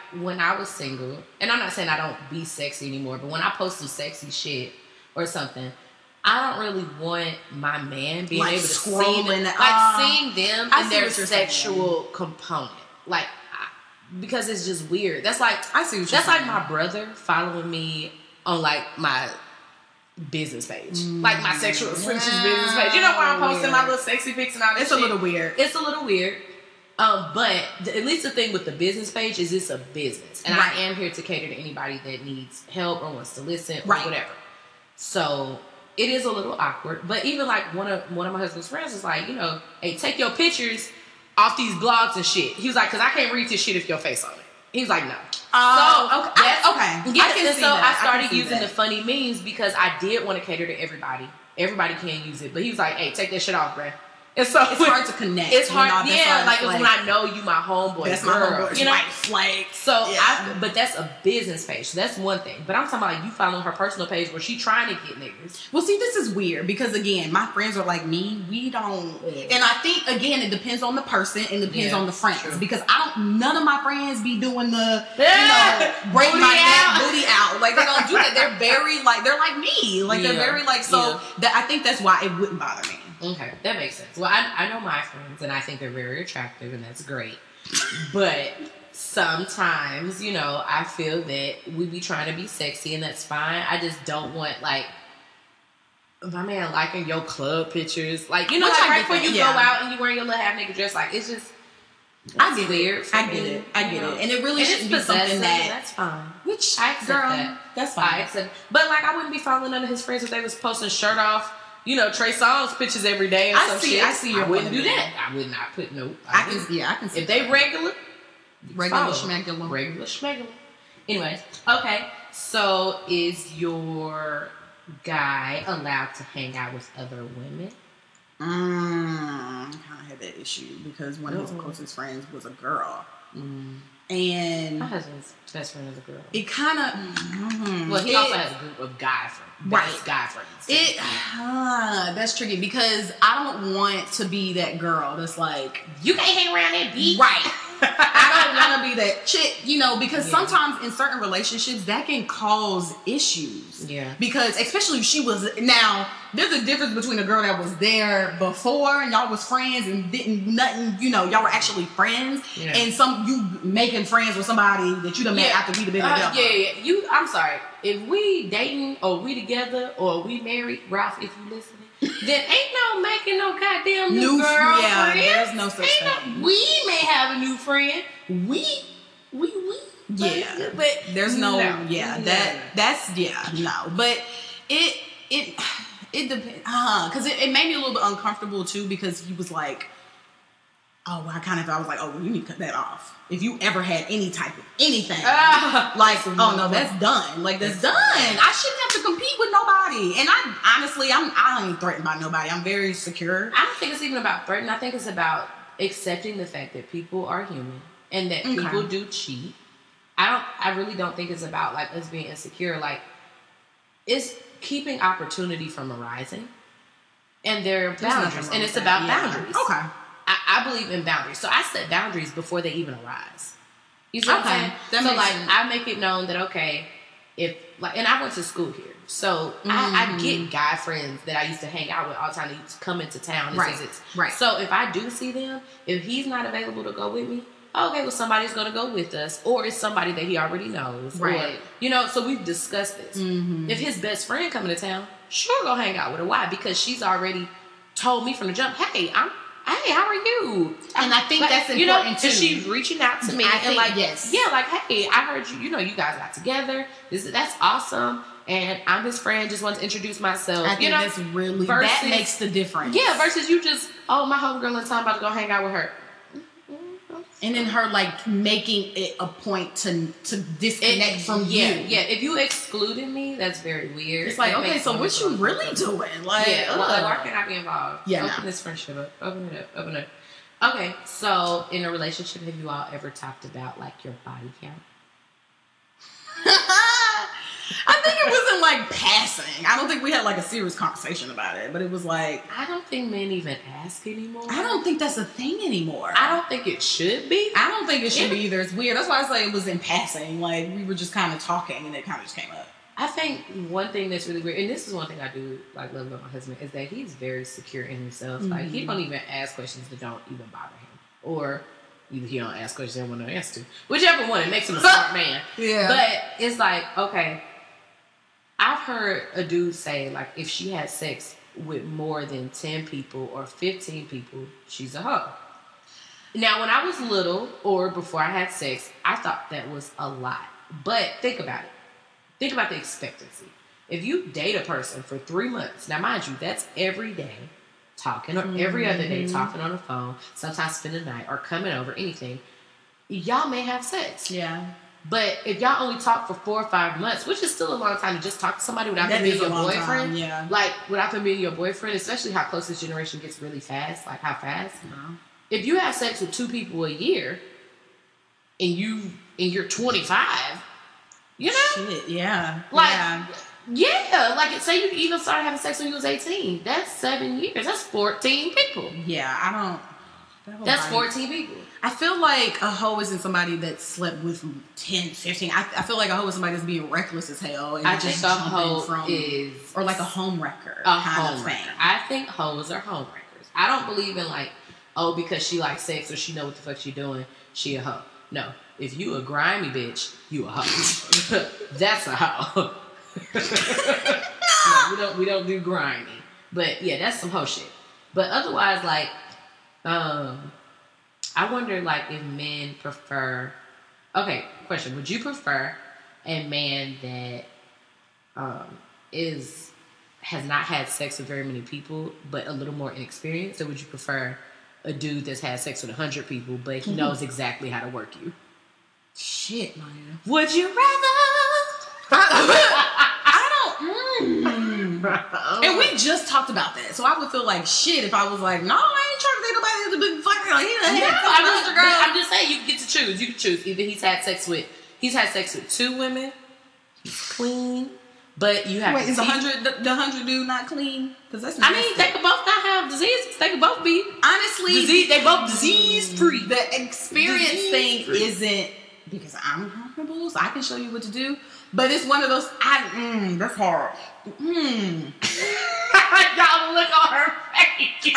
when I was single, and I'm not saying I don't be sexy anymore, but when I post some sexy shit or something, I don't really want my man being Like able to see scrolling, seeing them I in see their what you're sexual component, like because it's just weird. That's like I see what you're that's like saying. my brother following me on like my business page, like my sexual expressions business page. You know where I'm posting my little sexy pics and all that. It's shit? a little weird. It's a little weird. But at least the thing with the business page is it's a business, and Right. I am here to cater to anybody that needs help or wants to listen or Right. whatever. So it is a little awkward. But even like one of my husband's friends was like, hey, take your pictures off these blogs and shit. He was like, because I can't read this shit if your face on it. He was like, no. Okay. Yes, Okay. Yes, I can and see so that. I started can see using that. the funny memes because I did want to cater to everybody. Everybody can't use it, but he was like, "Hey, take that shit off, bruh." And so It's hard to connect. It's hard, That's yeah. why Like it's when I know you, my homeboy, that's girl, my homeboy. you know. Like So yeah. but that's a business page. So that's one thing. But I'm talking about like you following her personal page where she trying to get niggas. Well, see, this is weird because again, my friends are like me. We don't, and I think again, it depends on the person and depends on the friends true. because none of my friends be doing the, break Booty my out. neck, booty out. Like they don't do that. They're very they're like me. Like they're Yeah. very like so. That I think that's why it wouldn't bother me. Okay, that makes sense. Well, I know my friends, and I think they're very attractive, and that's great. But sometimes, I feel that we be trying to be sexy, and that's fine. I just don't want, like, my man liking your club pictures. Like, Which like I right get before that, you yeah. go out and you wearing your little half naked dress, like, it's just, I get weird. it. I get it. And it really And shouldn't it's be something possessive, that. that's fine. Which I accept girl, that. that's I fine. accept. But like, I wouldn't be following none of his friends if they was posting shirt off, Trey Songz pictures every day. And some shit. I see your I wouldn't do point of that. I would not put no. I can see If they regular regular follow. schmegular. Regular schmegular. Anyways, okay. So is your guy allowed to hang out with other women? I kind of had that issue because one of his closest friends was a girl, and My husband's best friend is a girl. it kind of Well, he also has a group of guy friends. Right. Best guy friends. that's tricky because I don't want to be that girl that's like, You can't hang around that beach. right. I don't want to be that chick, because Yeah. sometimes in certain relationships that can cause issues. Yeah. Because especially if she was now, there's a difference between a girl that was there before and y'all was friends and didn't nothing, y'all were actually friends, Yeah. and you making friends with somebody that you done met after we been together. Yeah. I'm sorry. If we dating or we together or we married, Ralph, if you listening, then ain't no making no goddamn new girlfriend. Yeah, there's no such thing. We may have a new friend. We. Yeah, But there's no, No. that's no, but it depends, because it made me a little bit uncomfortable too because he was like, oh, I was like, oh, well, you need to cut that off. If you ever had any type of anything, oh no, that's done. Like that's done. I shouldn't have to compete with nobody. And I ain't threatened by nobody. I'm very secure. I don't think it's even about threatening. I think it's about accepting the fact that people are human and that people do cheat. I really don't think it's about like us being insecure. Like, it's keeping opportunity from arising, and there are boundaries, and it's about boundaries. Okay. I believe in boundaries, so I set boundaries before they even arise. You see what I'm saying? That so makes like, sense. I make it known that and I went to school here, so I get guy friends that I used to hang out with all the time. They used to come into town and visit. Right. So if I do see them, if he's not available to go with me, okay, well, somebody's going to go with us, or it's somebody that he already knows. Right. Or, so we've discussed this. If his best friend coming to town, sure, go hang out with her. Why? Because she's already told me from the jump, hey, how are you? And I think that's important too. And she's reaching out to me I and think, like, yes. yeah, like, hey, I heard you. You guys got together. That's awesome. And I'm his friend. Just want to introduce myself. I think that's really that makes the difference. Yeah, versus you just, my homegirl in town about to go hang out with her. And then her like making it a point to disconnect from you. Yeah. If you excluded me, that's very weird. It's like, That okay, makes so me what you really doing? Like, why can't I be involved? Yeah, Open this friendship up. Open it up. Okay, so in a relationship, have you all ever talked about like your body count? I think it was in like passing. I don't think we had like a serious conversation about it, but it was like, I don't think men even ask anymore. I don't think that's a thing anymore. I don't think it should be. I don't think it should be either. It's weird. That's why I say it was in passing. Like we were just kind of talking, and it kind of just came up. I think one thing that's really weird, and this is one thing I do like love about my husband, is that he's very secure in himself. Like he don't even ask questions that don't even bother him, or either he don't ask questions that want to answer to. Whichever one, it makes him a smart man. Yeah. But it's like, okay, I've heard a dude say like if she had sex with more than 10 people or 15 people, she's a hoe. Now, when I was little or before I had sex, I thought that was a lot. But think about it. Think about the expectancy. If you date a person for 3 months, now mind you, that's every day talking, or every other day talking on the phone, sometimes spend the night or coming over, anything, y'all may have sex. Yeah. But if y'all only talk for 4 or 5 months, which is still a long time to just talk to somebody without them That being is a your long boyfriend, time, yeah. like without them being your boyfriend, especially how close this generation gets really fast, like how fast. If you have sex with 2 people a year, and you're 25, you know, Shit, yeah. like yeah. like say you even started having sex when you was 18. That's 7 years. That's 14 people. Yeah, I don't. That's 14 people. I feel like a hoe isn't somebody that slept with 10, 15. I feel like a hoe is somebody that's being reckless as hell. And I just think a hoe from, is or like a home wrecker a kind of home thing. wrecker. I think hoes are home wreckers. I don't believe in like, oh, because she likes sex or she know what the fuck she doing, she a hoe. No. If you a grimy bitch, you a hoe. That's a hoe. No, we don't do grimy. But yeah, that's some hoe shit. But otherwise, like, I wonder like if men prefer. Okay, question: would you prefer a man that has not had sex with very many people, but a little more inexperienced, or would you prefer a dude that's had sex with 100 people, but he knows exactly how to work you? Shit, Maya. Would you rather? And we just talked about that, so I would feel like shit if I was like, no, I ain't trying to date nobody that's a big fucking I'm just saying you get to choose. You can choose either he's had sex with 2 women, he's clean, but you have. Wait, to is the 100 dude not clean? Because that's. I mean, they could both not have diseases. They could both be honestly they both disease free. The experience thing isn't because I'm comfortable, so I can show you what to do. But it's one of those. That's hard. Y'all look on her face.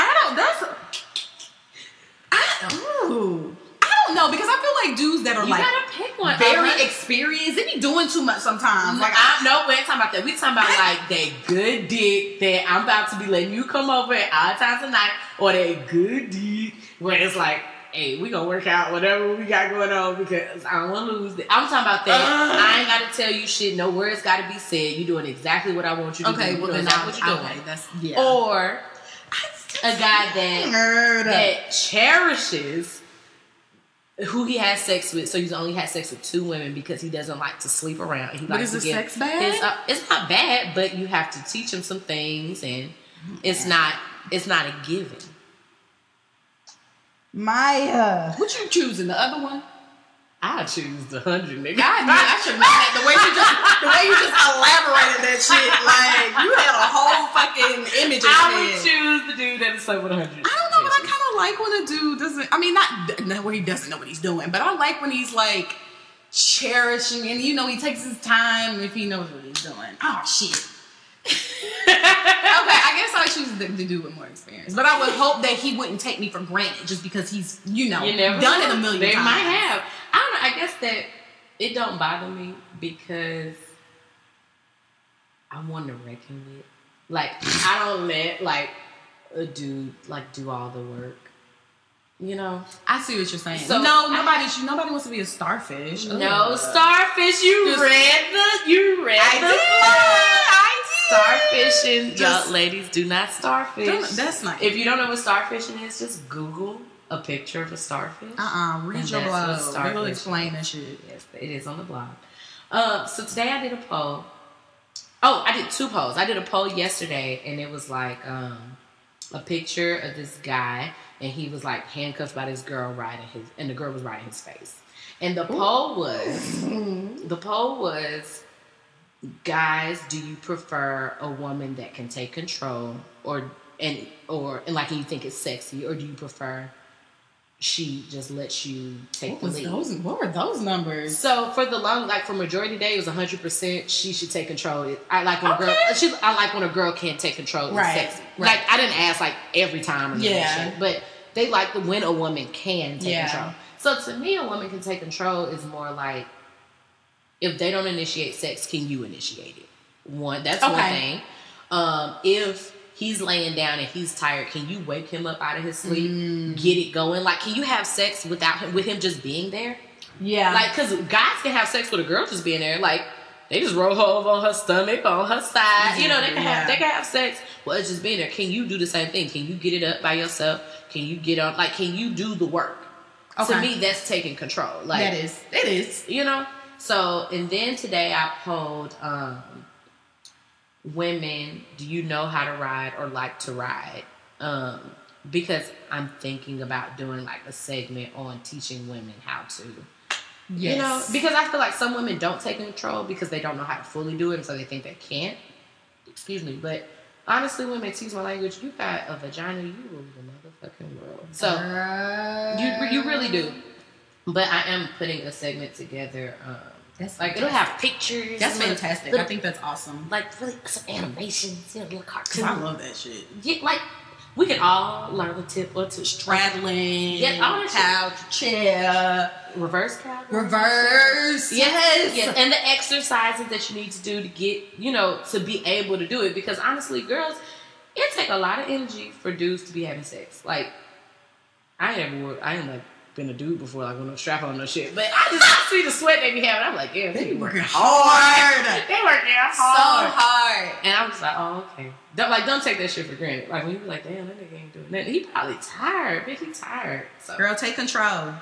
I don't know because I feel like dudes that are you gotta pick one. Very experienced. They be doing too much sometimes. Like we ain't talking about that. We talking about like they good dick that I'm about to be letting you come over at all times of night, or they good dick where it's like, hey, we gonna work out whatever we got going on because I don't want to lose it. I'm talking about that. I ain't gotta tell you shit. No words gotta be said. You doing exactly what I want you to do. Okay, well then what you doing. Okay, that's yeah. Or a guy that cherishes who he has sex with, so he's only had sex with 2 women because he doesn't like to sleep around. He likes is the sex bad? It's not bad, but you have to teach him some things, and it's not a given. Maya, what you choosing? The other one? I choose the 100, nigga. I should know that. The way you just elaborated that shit, like you had a whole fucking image. I would choose the dude that is slept with 100. I don't know, but I kind of like when a dude doesn't. I mean, not where he doesn't know what he's doing, but I like when he's like cherishing and he takes his time if he knows what he's doing. Oh shit. Okay, I guess I choose the dude with more experience, but I would hope that he wouldn't take me for granted just because he's done it a million times. They might have. I don't know. I guess that it don't bother me because I want to reckon with. Like I don't let like a dude like do all the work. You know, I see what you're saying. So nobody wants to be a starfish. No starfish. You read the. Starfishing, y'all ladies, do not starfish. That's not. If you don't know what starfishing is, just Google a picture of a starfish. Read your blog. We'll explain that shit. Yes, it is on the blog. So today I did a poll. Oh, I did 2 polls. I did a poll yesterday, and it was like a picture of this guy, and he was like handcuffed by this girl and the girl was riding his face. And the poll was, guys, do you prefer a woman that can take control, and like you think it's sexy, or do you prefer she just lets you take the lead? What were those numbers? So for the for majority day, it was 100%. She should take control. I like when a girl. I like when a girl can't take control. It's sexy. Right. Like I didn't ask like every time. Shit, but they like when a woman can take control. So to me, a woman can take control is more like, if they don't initiate sex, can you initiate it? That's one thing. If he's laying down and he's tired, can you wake him up out of his sleep, get it going? Like, can you have sex with him just being there? Yeah. Like, because guys can have sex with a girl just being there. Like, they just roll her over on her stomach, on her side. You know, they can have sex. Well, it's just being there. Can you do the same thing? Can you get it up by yourself? Can you get on? Like, can you do the work? Okay. To me, that's taking control. Like, it is. You know? So, and then today I polled women, do you know how to ride or like to ride? Because I'm thinking about doing like a segment on teaching women how to. Yes. You know, because I feel like some women don't take control because they don't know how to fully do it, and so they think they can't. Excuse me, but honestly, women, excuse my language, you got a vagina, you rule the motherfucking world. So you really do. But I am putting a segment together. That's like it'll have pictures. That's fantastic. I think that's awesome. Like really some animations, little cartoons. I love that shit. Yeah, like we can all learn the tip or to straddling, all couch, chair, reverse couch, yes, and the exercises that you need to do to get to be able to do it. Because honestly, girls, it take a lot of energy for dudes to be having sex. Like I ain't like been a dude before, like with no strap on no shit. But I see the sweat they be having. I'm like, yeah, they working hard. They working hard. So hard. And I was like, oh, okay. Don't take that shit for granted. Like when you be like, damn, that nigga ain't doing that. He probably tired. Bitch, he tired. So, girl, take control.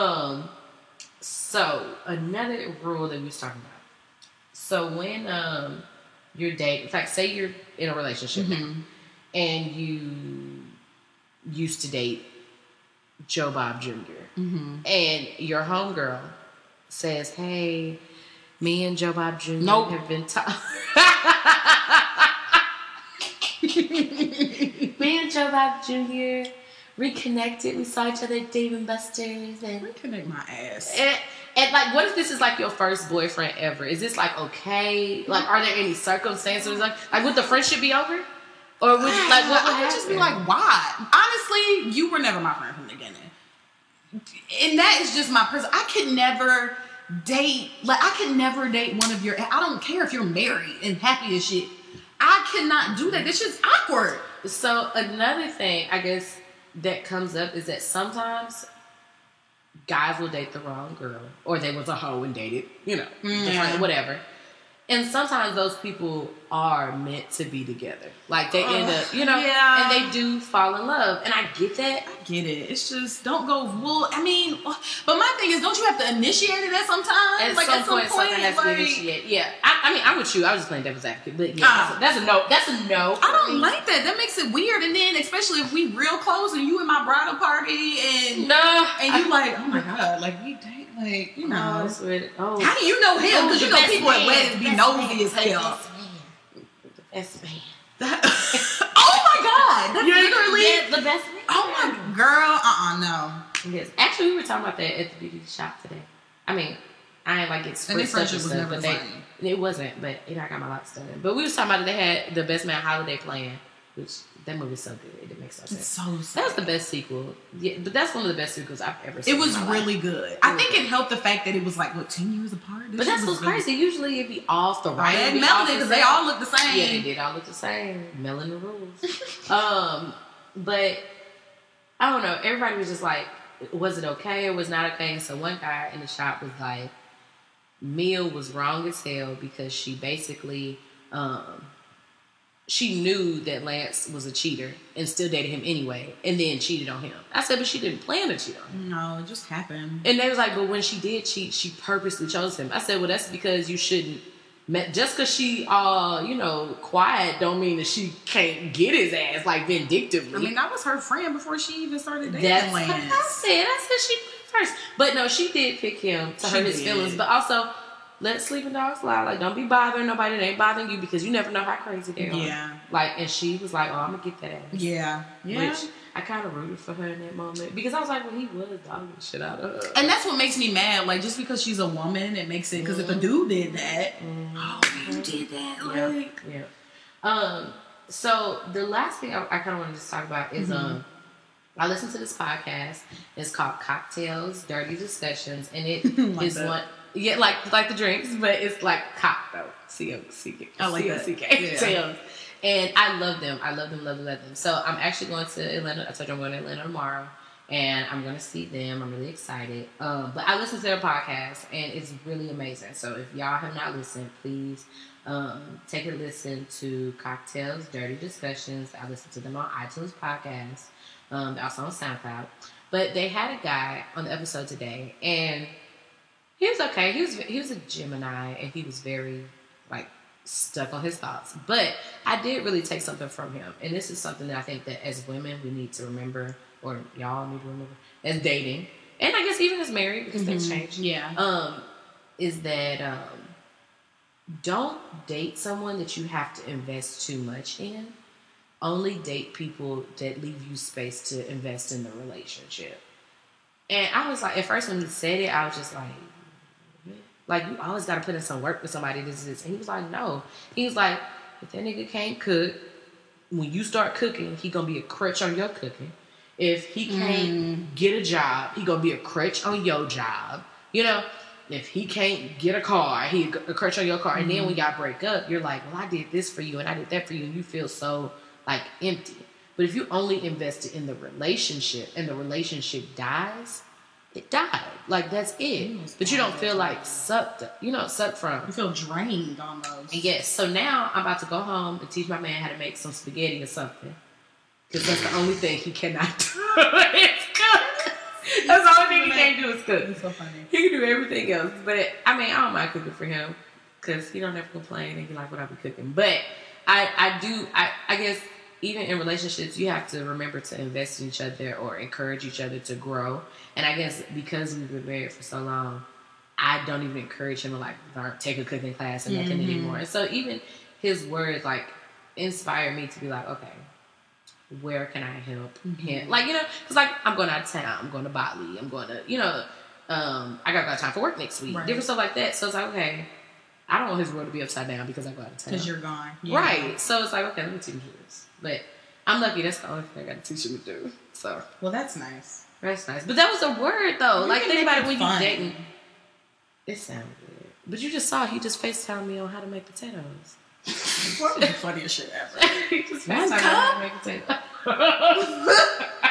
So another rule that we was talking about. So when you're dating, in fact, say you're in a relationship now, and you used to date Joe Bob Jr. And your homegirl says, hey, me and Joe Bob Jr. have been talking. Me and Joe Bob Jr. reconnected. We saw each other at Dave & Buster's. And reconnect my ass. And like, what if this is like your first boyfriend ever? Is this like okay? Like, are there any circumstances? Like would the friendship be over? Or would what would happen? I would just be like, why? Honestly, you were never my friend from the beginning. And that is just my person. I could never date one of your, I don't care if you're married and happy as shit. I cannot do that. This shit's awkward. So another thing, I guess, that comes up is that sometimes guys will date the wrong girl, or they was a hoe and dated, whatever. And sometimes those people are meant to be together. Like, they end up, and they do fall in love. And I get that. I get it. It's just, don't go, but my thing is, don't you have to initiate it at some time? At some point, something has to be initiated. Yeah. I'm with you. I was just playing devil's advocate. But yeah, that's a no. That's a no. I don't like that. That makes it weird. And then, especially if we real close and you in my bridal party and you like, oh my God, like, we date. Like, how do you know him? Because you know people at weddings be nosy as hell. The best man. Oh my God! That's literally the best man. Oh my girl, no. Yes, actually, we were talking about that at the beauty shop today. I mean, I ain't like get split stuff and stuff, but it wasn't. But I got my locks done. But we was talking about it. They had the Best Man holiday playing, which that movie's so good. It makes no sense. It's so sad. That was the best sequel. Yeah, but that's one of the best sequels I've ever seen. It was really good. I think it helped the fact that it was like 10 years apart. But that's what's crazy. Usually it'd be off the right. And Melanie, because they all look the same. Yeah, they did all look the same. Melanie rules. But I don't know. Everybody was just like, was it okay or was not okay? So one guy in the shop was like, Mia was wrong as hell because she basically she knew that Lance was a cheater and still dated him anyway, and then cheated on him. I said, but she didn't plan to cheat on him. No, it just happened. And they was like, but when she did cheat, she purposely chose him. I said, well, that's because you shouldn't. Just because she, quiet, don't mean that she can't get his ass, like, vindictively. I mean, that was her friend before she even started dating Lance. That's what I said she picked first. But no, she did pick him to hurt his feelings. But also, let sleeping dogs lie. Like, don't be bothering nobody that ain't bothering you because you never know how crazy they are. Yeah. Like, and she was like, oh, I'm going to get that ass. Yeah. Yeah. Which I kind of rooted for her in that moment because I was like, well, he was dogging the shit out of her. And that's what makes me mad. Like, just because she's a woman, it makes it. Because if a dude did that, oh, you did that. Like, yeah. So the last thing I kind of wanted to talk about is I listened to this podcast. It's called Cocktails, Dirty Discussions, and it is that. one. Yeah, like the drinks, but it's like cock though. C-O-C-K. I like that. C-O-C-K. Yeah. Tails. And I love them. I love them. So I'm actually going to Atlanta. I told you I'm going to Atlanta tomorrow, and I'm going to see them. I'm really excited. But I listened to their podcast, and it's really amazing. So if y'all have not listened, please take a listen to Cocktails, Dirty Discussions. I listened to them on iTunes Podcast. They're also on SoundCloud. But they had a guy on the episode today, and he was okay. He was a Gemini, and he was very, like, stuck on his thoughts. But I did really take something from him. And this is something that I think that as women, we need to remember, or y'all need to remember, as dating, and I guess even as married, because things change. Yeah. Is that don't date someone that you have to invest too much in. Only date people that leave you space to invest in the relationship. And I was like, at first when he said it, I was just like, you always got to put in some work with somebody. This. And he was like, no. He was like, if that nigga can't cook, when you start cooking, he going to be a crutch on your cooking. If he can't get a job, he going to be a crutch on your job. You know, if he can't get a car, he a crutch on your car. And then when y'all break up, you're like, well, I did this for you and I did that for you. And you feel so, like, empty. But if you only invested in the relationship and the relationship dies, it died. Like, that's it. But you don't feel like sucked from. You feel drained almost. Yes. So now I'm about to go home and teach my man how to make some spaghetti or something. Because that's the only thing he cannot do. It's cook. That's the only thing he can't do is cook. It's so funny. He can do everything else. But, I mean, I don't mind cooking for him. Because he don't ever complain and he like what I be cooking. But I guess even in relationships, you have to remember to invest in each other or encourage each other to grow. And I guess because we've been married for so long, I don't even encourage him to like take a cooking class or nothing anymore. And so even his words like inspire me to be like, okay, where can I help him? Like, you know, because like I'm going out of town, I'm going to Bali, I'm going to, you know, I got time for work next week, different stuff like that. So it's like, okay, I don't want his world to be upside down because I go out of town. Because you're gone. Yeah. Right. So it's like, okay, let me teach you this. But I'm lucky that's the only thing I got to teach him to do. So. Well, that's nice. That's nice. But that was a word, though. Like, think about it when you dating. It sounded good. But you just saw he just FaceTimed me on how to make potatoes. What was the funniest shit ever? He just FaceTimed me on how to make potatoes.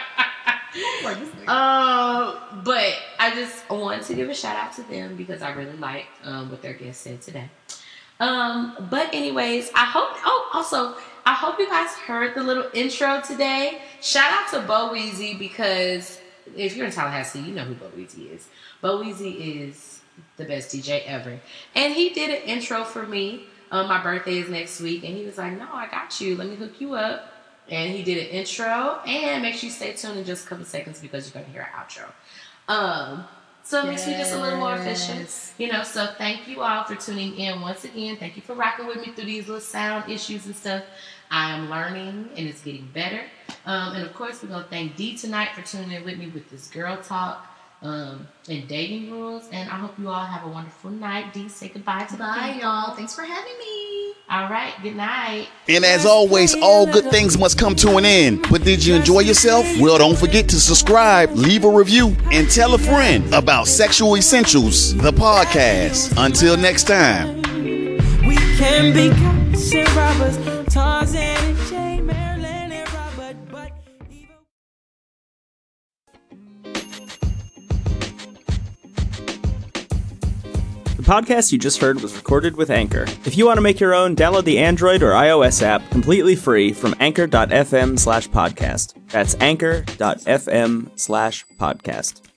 But I just wanted to give a shout out to them because I really liked what their guest said today. But anyways, I hope you guys heard the little intro today. Shout out to Bo Weezy because if you're in Tallahassee, you know who Bo Weezy is. Bo Weezy is the best DJ ever. And he did an intro for me. My birthday is next week. And he was like, no, I got you. Let me hook you up. And he did an intro. And make sure you stay tuned in just a couple seconds because you're going to hear an outro. So it makes me just a little more efficient. You know, so thank you all for tuning in once again. Thank you for rocking with me through these little sound issues and stuff. I am learning and it's getting better. And of course, we're going to thank Dee tonight for tuning in with me with this girl talk and dating rules. And I hope you all have a wonderful night. Dee, say goodbye to the people. Y'all. Thanks for having me. All right. Good night. And as always, all good things must come to an end. But did you enjoy yourself? Well, don't forget to subscribe, leave a review, and tell a friend about Sexual Essentials, the podcast. Until next time. We can be cops and robbers, Tarzan and Jay, Marilyn and Robert, but even... The podcast you just heard was recorded with Anchor. If you want to make your own, download the Android or iOS app completely free from anchor.fm/podcast. That's anchor.fm/podcast.